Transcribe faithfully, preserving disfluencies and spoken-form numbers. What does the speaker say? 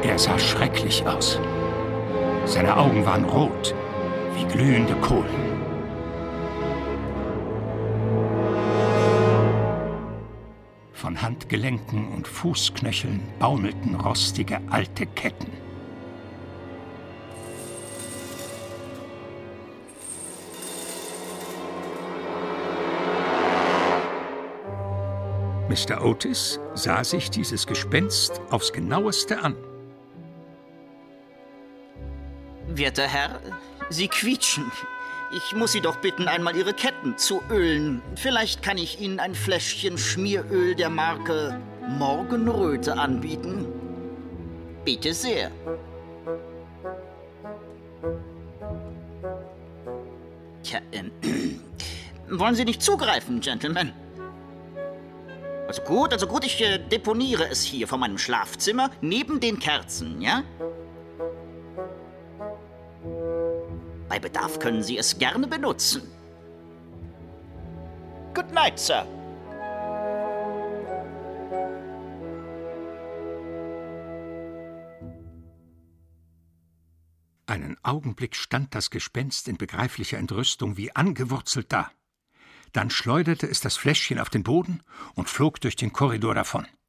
Er sah schrecklich aus. Seine Augen waren rot, wie glühende Kohlen. Von Handgelenken und Fußknöcheln baumelten rostige alte Ketten. Mister Otis sah sich dieses Gespenst aufs Genaueste an. Werter Herr, Sie quietschen. Ich muss Sie doch bitten, einmal Ihre Ketten zu ölen. Vielleicht kann ich Ihnen ein Fläschchen Schmieröl der Marke Morgenröte anbieten. Bitte sehr. Tja, ähm, wollen Sie nicht zugreifen, Gentlemen? Also gut, also gut, ich äh, deponiere es hier vor meinem Schlafzimmer neben den Kerzen, ja? Bei Bedarf können Sie es gerne benutzen. Good night, Sir. Einen Augenblick stand das Gespenst in begreiflicher Entrüstung wie angewurzelt da. Dann schleuderte es das Fläschchen auf den Boden und flog durch den Korridor davon.